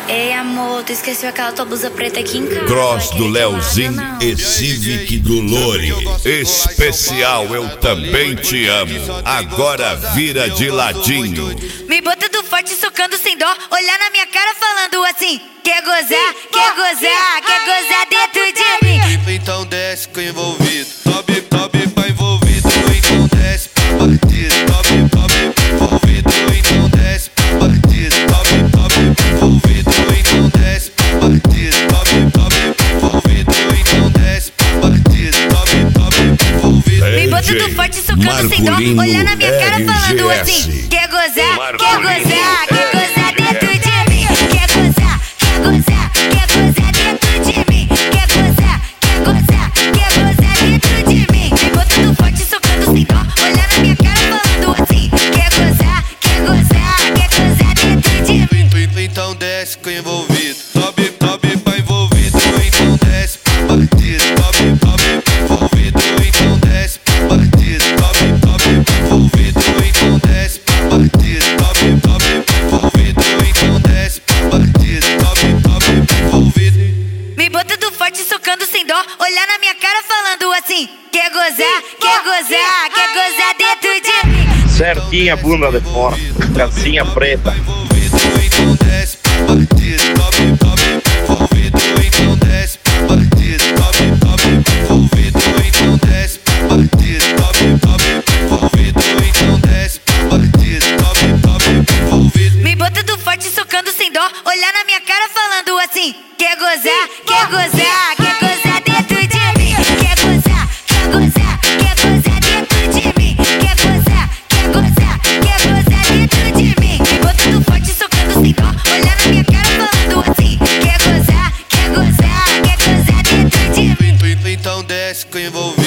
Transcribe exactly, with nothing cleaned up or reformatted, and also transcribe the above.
Ei amor, tu esqueceu aquela tua blusa preta aqui em casa. Cross do Leozinho e Civic do Lore. Especial Eu Também Te Amo. Agora vira de ladinho. Me bota do forte socando sem dó, olhar na minha cara falando assim: quer gozar, quer gozar, quer gozar dentro de mim. Então desce com envolvido, sobe, sobe pra envolvido. Então desce pra partido, sobe, sobe pra envolvido. Então desce pra partido, sobe, sobe pra envolvido. Então desce pra partido, sobe, sobe pra envolvido. Então desce pra partido, sobe, sobe pra envolvido. Me bota do forte socando sem dó, olhar na minha cara falando assim: quer gozar, quer gozar, quer gozar dentro de mim. Quer gozar, quer gozar, quer gozar dentro de mim. Quer gozar, quer gozar, quer gozar dentro de mim. Me bota do forte socando sem dó, olhar na minha cara falando assim: quer gozar, quer gozar, quer gozar dentro de mim. Então desce com envolvido, sobe, sobe pra envolvido. Então desce pra partido, sobe, sobe pra envolvido. Então desce pra partido, sobe, sobe pra envolvido. Então desce pra partido, sobe, sobe pra envolvido. Então desce pra partido, sobe, sobe pra envolvido. Me bota do forte socando sem dó, olhar na minha cara falando assim: quer gozar, quer gozar, quer gozar dentro de mim. Certinha, bunda de fora, calcinha preta. Então desce pra partido, sobe, sobe pra envolvido. Então desce pra partido, sobe, sobe pra envolvido. Então desce pra partido, sobe, sobe pra envolvido. Então desce pra partido, sobe, sobe pra envolvido. Me bota do forte socando sem dó, olhar na minha cara falando assim: quer gozar, quer gozar, quer gozar dentro de mim. Quer gozar, quer gozar, quer gozar dentro de mim. Quer gozar, quer gozar, quer gozar dentro de mim. Me bota do forte socando sem dó, olhar na minha cara falando assim: quer gozar, quer gozar, quer gozar dentro de mim. Então desce com envolvido.